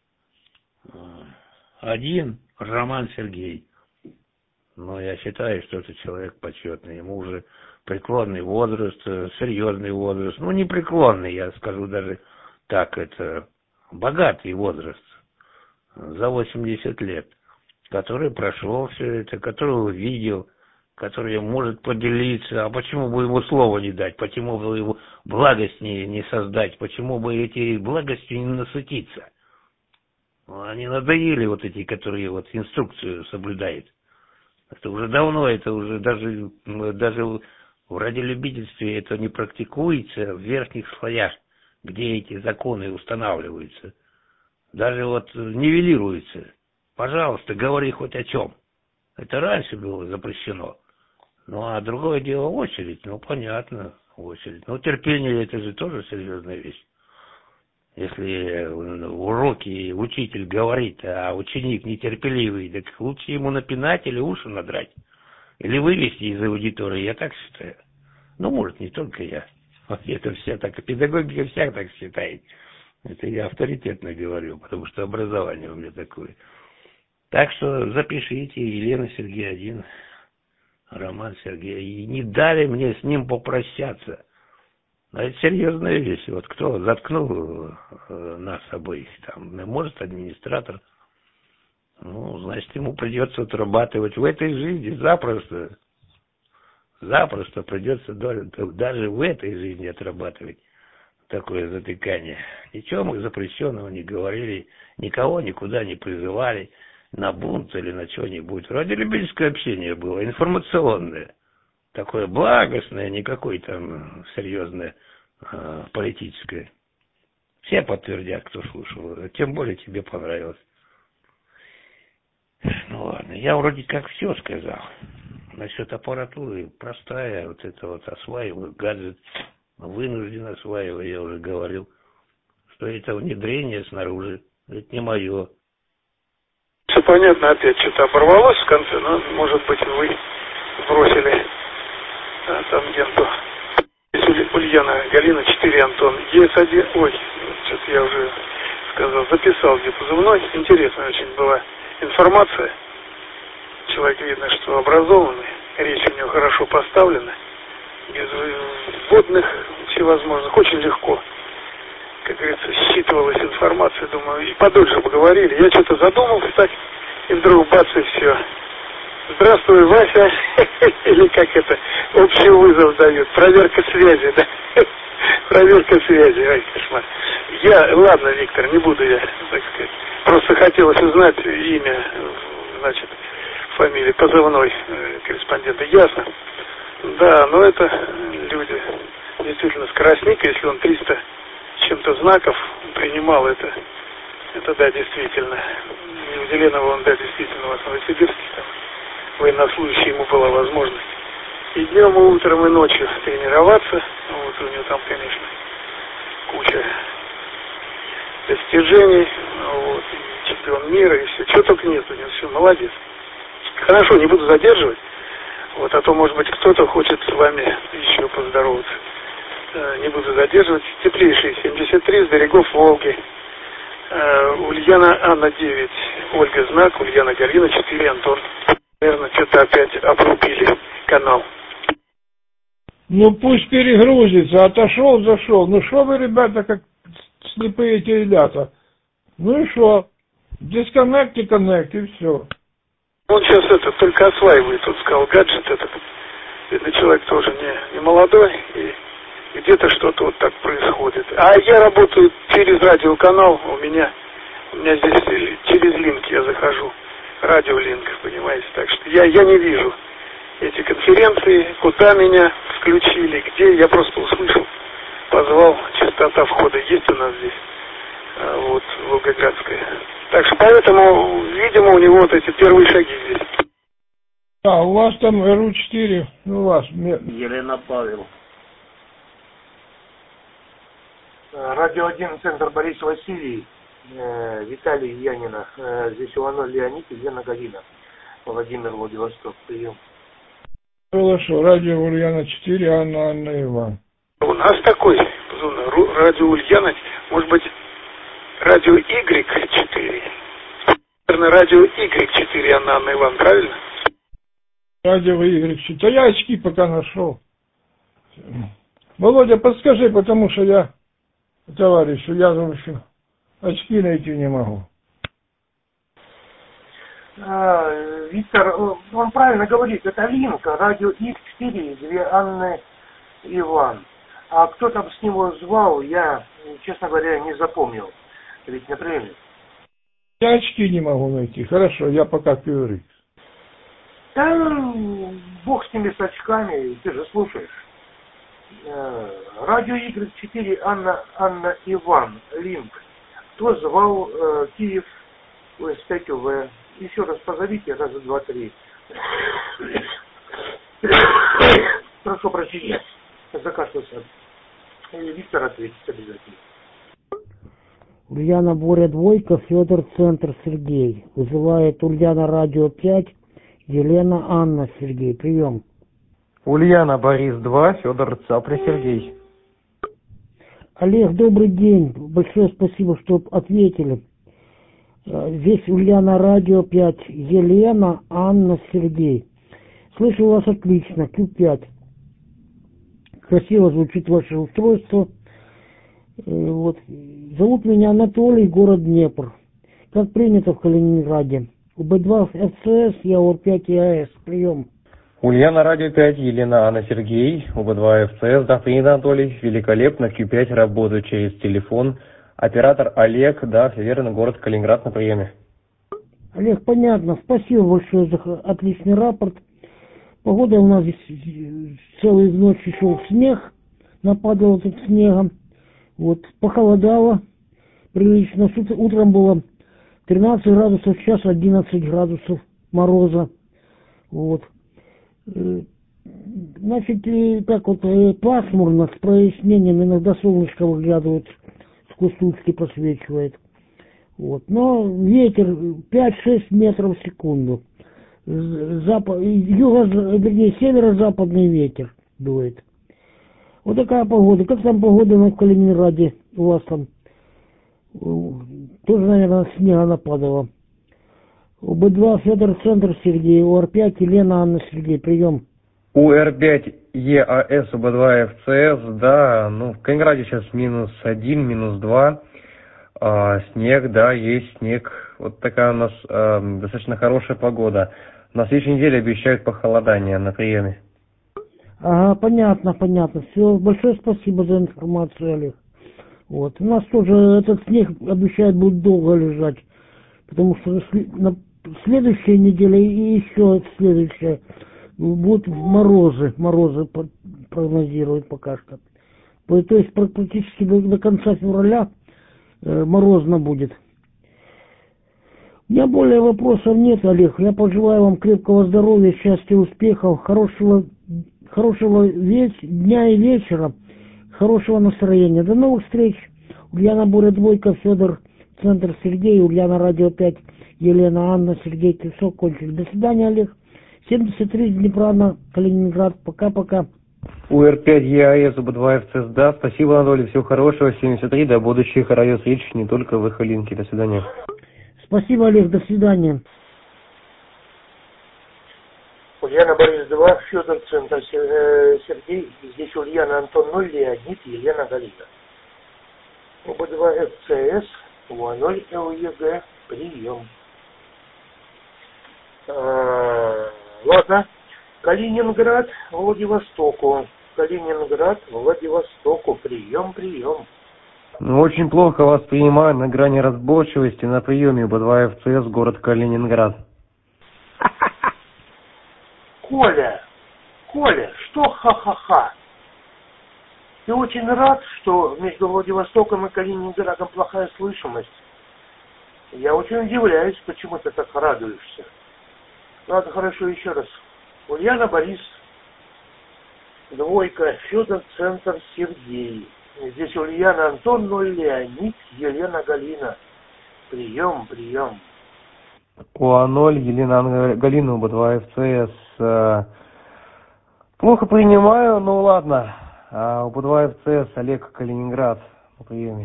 Один Роман Сергей. Но я считаю, что это человек почетный. Ему уже преклонный возраст, серьезный возраст. Ну, не преклонный, я скажу даже так, это богатый возраст. За восемьдесят лет. Который прошел все это, который увидел который может поделиться. А почему бы ему слова не дать? Почему бы его благость не, не создать? Почему бы эти благостью не насытиться? Они надоели, вот эти, которые вот инструкцию соблюдают. Это уже давно, это уже даже, даже в радиолюбительстве это не практикуется в верхних слоях, где эти законы устанавливаются. Даже вот нивелируется. Пожалуйста, говори хоть о чем. Это раньше было запрещено. Ну, а другое дело очередь. Ну, понятно, очередь. Но терпение — это же тоже серьезная вещь. Если уроки учитель говорит, а ученик нетерпеливый, так лучше ему напинать или уши надрать. Или вывести из аудитории, я так считаю. Ну, может, не только я. Это все так, педагогика вся так считает. Это я авторитетно говорю, потому что образование у меня такое. Так что запишите Елена Сергей один, Роман Сергей. И не дали мне с ним попрощаться. А это серьезная вещь. Вот кто заткнул э, нас обоих там, может, администратор. Ну, значит, ему придется отрабатывать в этой жизни запросто. Запросто придется даже в этой жизни отрабатывать такое затыкание. Ничего мы запрещенного не говорили, никого никуда не призывали на бунт или на что-нибудь. Радиолюбительское общение было, информационное. Такое благостное, не какое там серьезное э, политическое. Все подтвердят, кто слушал. Тем более тебе понравилось. Ну ладно, я вроде как все сказал. Насчет аппаратуры простая, вот это вот осваиваю, гаджет вынужден осваиваю, я уже говорил, что это внедрение снаружи, это не мое. Все понятно, опять что-то оборвалось в конце, но, может быть, вы бросили а, там генту. Ульяна, Галина, четыре, Антон, ЕС один, ой, что-то я уже сказал, записал где позывной, интересная очень была информация. Человек, видно, что образованный, речь у него хорошо поставлена, без вводных всевозможных, очень легко, как говорится, считывалась информация, думаю, и подольше поговорили. Я что-то задумался так, и вдруг бац, и все. Здравствуй, Вася, или как это, общий вызов дают, проверка связи, да, проверка связи, ай, кошмар. Я, ладно, Виктор, не буду я, так сказать, просто хотелось узнать имя, значит, фамилия, позывной э, корреспондента, ясно. Да, но это люди действительно скоростник, если он триста с чем-то знаков принимал, это, это да, действительно. Не у Зеленого он, да, действительно, в Новосибирске, там, военнослужащий, ему была возможность и днем, и утром, и ночью тренироваться. Вот у него там, конечно, куча достижений, вот, и чемпион мира, и все. Чего только нет у него, все, молодец. Хорошо, не буду задерживать. Вот, а то, может быть, кто-то хочет с вами еще поздороваться. Э, не буду задерживать. Теплейший семьдесят три с берегов Волги. Э, Ульяна Анна девять, Ольга Знак, Ульяна Галина четыре, Антон. Наверное, что-то опять обрубили канал. Ну пусть перегрузится, отошел, зашел. Ну что вы, ребята, как слепые телята. Ну и что? Дисконнект и коннект, и все. Он сейчас это только осваивает, он сказал, гаджет этот. Видно, человек тоже не, не молодой, и где-то что-то вот так происходит. А я работаю через радиоканал, у меня, у меня здесь через линк я захожу, радиолинк, понимаете, так что я, я не вижу эти конференции, куда меня включили, где, я просто услышал, позвал, частота входа есть у нас здесь, вот, Волгоградская. Так что поэтому, видимо, у него вот эти первые шаги здесь. А, у вас там эр у четыре, ну у вас. Елена Павел. Радио один, центр Борис Василий, э, Виталий Янина, э, здесь Иванов Леонид и Лена Галина, Владимир, Владивосток, прием. Хорошо, радио Ульяна четыре, Анна, Анна, Иван. У нас такой, радио Ульяна, может быть, радио И четыре. Наверное, радио И четыре, Анна, Анна, Иван, правильно? Радио И четыре. Да я очки пока нашел. Володя, подскажи, потому что я, товарищу, я, в общем, очки найти не могу. А, Виктор, он правильно говорит, это Линка, радио икс четыре, две Анны, Иван. А кто там с него звал, я, честно говоря, не запомнил. Ведь на приеме. Я очки не могу найти. Хорошо, я пока Q R X. Да, бог с ними, с очками, ты же слушаешь. Радио икс четыре, Анна, Анна, Иван, Линк. Кто звал э, Киев, эс пять ю вэ? Еще раз позовите, раза два, три. Прошу прощения, закашлялся. Виктор ответит обязательно. Ульяна Боря двойка, Федор Центр Сергей. Вызывает Ульяна Радио пять, Елена Анна Сергей. Прием. Ульяна Борис два, Федор Цапля Сергей. Олег, добрый день. Большое спасибо, что ответили. Здесь Ульяна Радио пять, Елена Анна Сергей. Слышу вас отлично, Q пять. Красиво звучит ваше устройство. Вот. Зовут меня Анатолий, город Днепр. Как принято в Калининграде. У Б два эф цэ эс, я О Р пять и А С. Прием. Ульяна Радио пять, Елена Анна Сергей, У Б два эф цэ эс, да, принято, Анатолий. Великолепно, Q пять работает через телефон. Оператор Олег, да, все верно, город Калининград на приеме. Олег, понятно. Спасибо большое за отличный рапорт. Погода у нас здесь целую ночь шел снег. Нападало тут снегом. Вот, похолодало прилично. Утром было тринадцать градусов, сейчас одиннадцать градусов мороза. Вот. Значит, так вот пасмурно, с прояснением, иногда солнышко выглядывает, сквозь тучки просвечивает. Вот. Но ветер пять-шесть метров в секунду. Запад, юго, вернее, северо-западный ветер дует. Вот такая погода. Как там погода в Калининграде у вас там? Тоже, наверное, снега нападало. У Б два Федор Центр Сергей, У Р пять Елена Анна Сергей. Прием. У Р пять Е А С, У Б два эф цэ эс, да, ну, в Калининграде сейчас минус один, минус два. А, снег, да, есть снег. Вот такая у нас а, достаточно хорошая погода. На следующей неделе обещают похолодание на приеме. Ага, понятно, понятно. Все, большое спасибо за информацию, Олег. Вот. У нас тоже этот снег обещает будет долго лежать, потому что на следующей неделе и еще следующая будут морозы, морозы прогнозируют пока что. То есть практически до, до конца февраля э, морозно будет. У меня более вопросов нет, Олег. Я пожелаю вам крепкого здоровья, счастья, успехов, хорошего, хорошего веч... дня и вечера, хорошего настроения. До новых встреч. Ульяна Боря двойка, Федор Центр Сергей, Ульяна Радио пять, Елена Анна Сергей, Кисок, кончик. До свидания, Олег. семьдесят три Днепра на Калининград. Пока-пока. У Р пять Е А С, У Б два эф цэ эс, да. Спасибо, Анатолий. Всего хорошего. семьдесят три. До будущих радиовстреч не только в Ихалинке. До свидания. Спасибо, Олег. До свидания. Ульяна Борис два, Федор Центр Сергей. Здесь Ульяна Антон ноль, Леонид, Елена Галина. У Б два эф цэ эс, У А ноль Л Е Г. Прием. А, ладно. Калининград, Владивостоку. Калининград, Владивостоку. Прием, прием. Ну, очень плохо вас принимаю на грани разборчивости на приеме У Б два эф цэ эс, город Калининград. Коля, Коля, что ха-ха-ха? Ты очень рад, что между Владивостоком и Калининградом плохая слышимость? Я очень удивляюсь, почему ты так радуешься. Ладно, хорошо, еще раз. Ульяна Борис, двойка, Федор Центр Сергей. Здесь Ульяна Антон ноль, Леонид, Елена Галина. Прием, прием. У А ноль, Елена Галина, У Б два эф цэ эс. Плохо принимаю, ну ладно. А У Б два эф цэ эс, Олег, Калининград по приеме.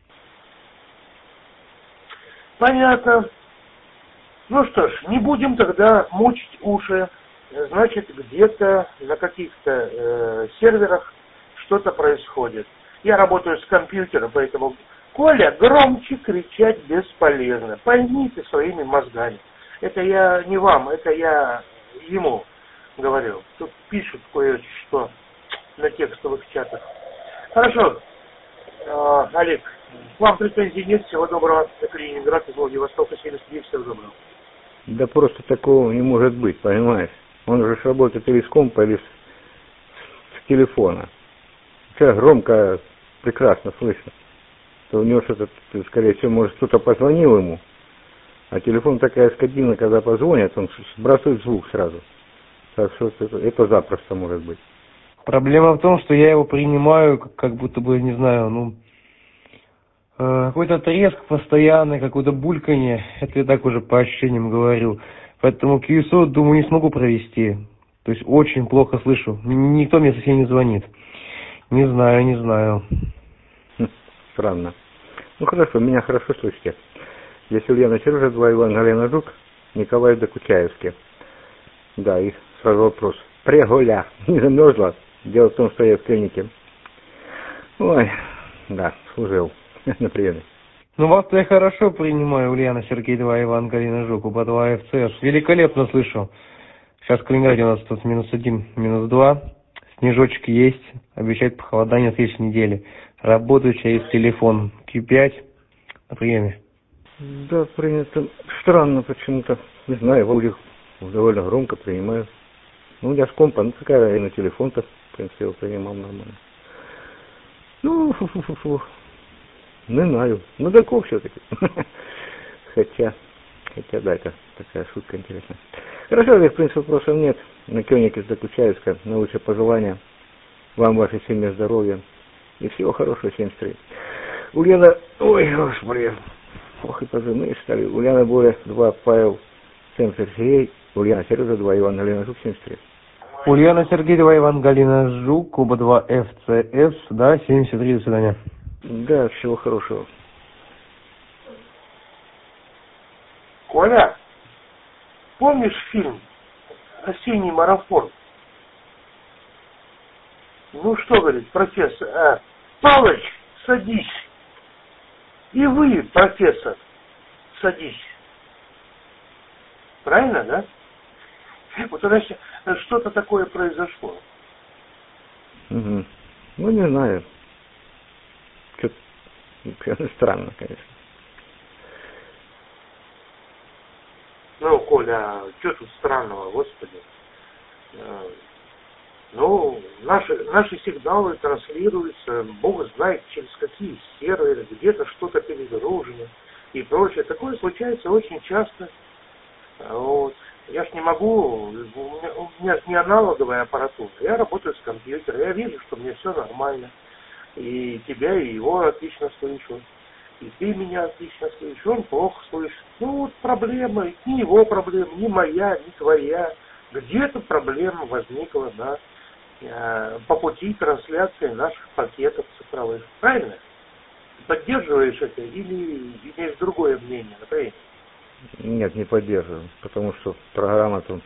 Понятно. Ну что ж, не будем тогда мучить уши. Значит, где-то на каких-то э, серверах что-то происходит. Я работаю с компьютером, поэтому, Коля, громче кричать бесполезно. Пойми ты своими мозгами. Это я не вам, это я ему говорил. Тут пишут кое-что на текстовых чатах. Хорошо, э, Олег, к вам претензий нет. Всего доброго. Это Ленинград, из Владивостока, семьдесят девять. Всего доброго. Да просто такого не может быть, понимаешь? Он же работает или с компа, или с, с телефона. Сейчас громко, прекрасно слышно. То у него что-то, скорее всего, может, кто-то позвонил ему. А телефон такая скотина, когда позвонят, он сбрасывает звук сразу. Так что это, это запросто может быть. Проблема в том, что я его принимаю, как, как будто бы, не знаю, ну, э, какой-то треск постоянный, какое-то бульканье. Это я так уже по ощущениям говорю. Поэтому кью эс о, думаю, не смогу провести. То есть очень плохо слышу. Никто мне совсем не звонит. Не знаю, не знаю. Хм, странно. Ну хорошо, меня хорошо слышите. Здесь Ульяна Сережа, два Иван Галина Жук, Николай Докучаевский. Да, и сразу вопрос. Преголя. Не замерзла? Дело в том, что я в клинике. Ой, да, служил на приеме. Ну, вас-то я хорошо принимаю, Ульяна Сергей, два Иван Галина Жук, оба два эф цэ эс. Великолепно слышу. Сейчас в Калининграде у нас тут минус один, минус два. Снежочек есть. Обещают похолодание в следующей неделе. Работаю через телефон. кью пять на приеме. Да, принято. Странно почему-то. Не знаю, вроде довольно громко принимаю. Ну, я с компа, ну какая я на телефон-то, в принципе, его принимал нормально. Ну, фу-фу-фу-фу. Не знаю. Ну, далеко все-таки. Хотя, хотя, да, это такая шутка интересная. Хорошо, в принципе, вопросов нет. На Кёник из Докучаевска, наилучшие пожелания. Вам, вашей семье, здоровья. И всего хорошего, семьдесят три. Ульяна, ой, господи. Ох, и позывные стали. Ульяна Боря, два Павел, Центр Сергей. Ульяна Сережа, два Иван Галина Жук, семьдесят три. Ульяна Сергей, два Иван Галина Жук, оба два эф цэ эс, да, семьдесят три, до свидания. Да, всего хорошего. Коля, помнишь фильм «Осенний марафон»? Ну что, говорит профессор, а, Палыч, садись. И вы, профессор, садись. Правильно, да? Вот тогда что-то такое произошло. Угу. Ну, не знаю. Что-то странно, конечно. Ну, Коля, что тут странного, господи? Ну, наши, наши сигналы транслируются, Бог знает, через какие серверы, где-то что-то перегружено и прочее. Такое случается очень часто. Вот. Я ж не могу, у меня, у меня ж не аналоговая аппаратура, я работаю с компьютером, я вижу, что мне все нормально. И тебя, и его отлично слышу. И ты меня отлично слышишь, он плохо слышит. Ну вот проблема, не его проблема, не моя, не твоя. Где-то проблема возникла на, э, по пути трансляции наших пакетов цифровых. Правильно? Поддерживаешь это или имеешь другое мнение, например? Нет, не поддерживаю, потому что программа там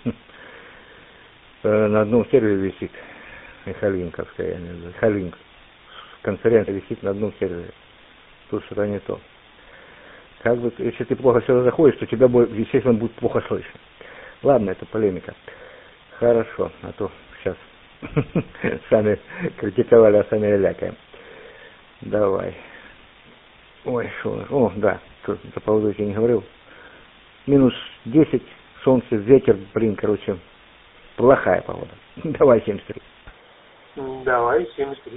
на одном сервере висит, Халинковская, Халинк. Конференция висит на одном сервере. Тут что-то не то. Как бы, если ты плохо сюда заходишь, то тебя будет, естественно, будет плохо слышно. Ладно, это полемика. Хорошо, а то сейчас сами критиковали, а сами лякаем. Давай. Ой, что, о, да, тут за погоду я не говорил. Минус десять, солнце, ветер, блин, короче, плохая погода. Давай семьдесят три. Давай семьдесят три.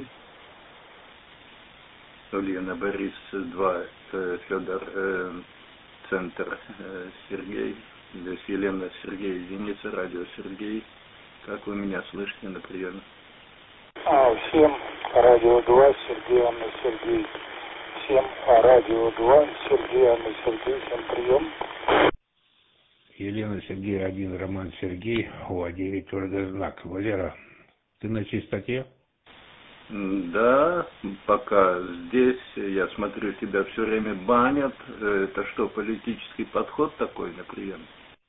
Ульяна Борис, два, Федор, э, Центр, э, Сергей, здесь Елена, Сергей, Винница, радио Сергей. Как вы меня слышите на приеме? А, всем радио два, Сергей, Анна, Сергей. Всем радио два, Сергей, Анна, Сергей, всем прием. Елена, Сергей, один, Роман, Сергей, О девять, твердый знак. Валера, ты на чистоте? Да, пока здесь, я смотрю, тебя все время банят. Это что, политический подход такой на прием?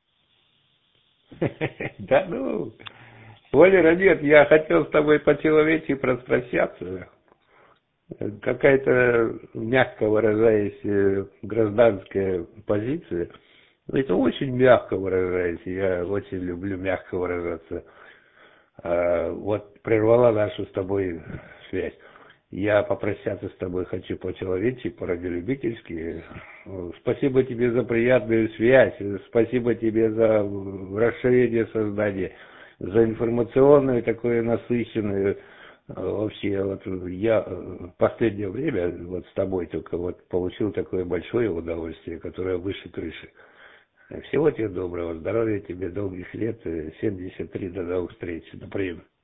Да ну, Валера, нет, я хотел с тобой по-человечески проспрощаться. Какая-то, мягко выражаясь, гражданская позиция. Это очень мягко выражаете, я очень люблю мягко выражаться. А, вот прервала нашу с тобой связь. Я попрощаться с тобой хочу по-человечески, по-радиолюбительски. Спасибо тебе за приятную связь, спасибо тебе за расширение сознания, за информационную такое насыщенную. Вообще, вот я в последнее время вот с тобой только вот получил такое большое удовольствие, которое выше крыши. Всего тебе доброго, здоровья тебе, долгих лет, семьдесят три, до новых встреч, до приема.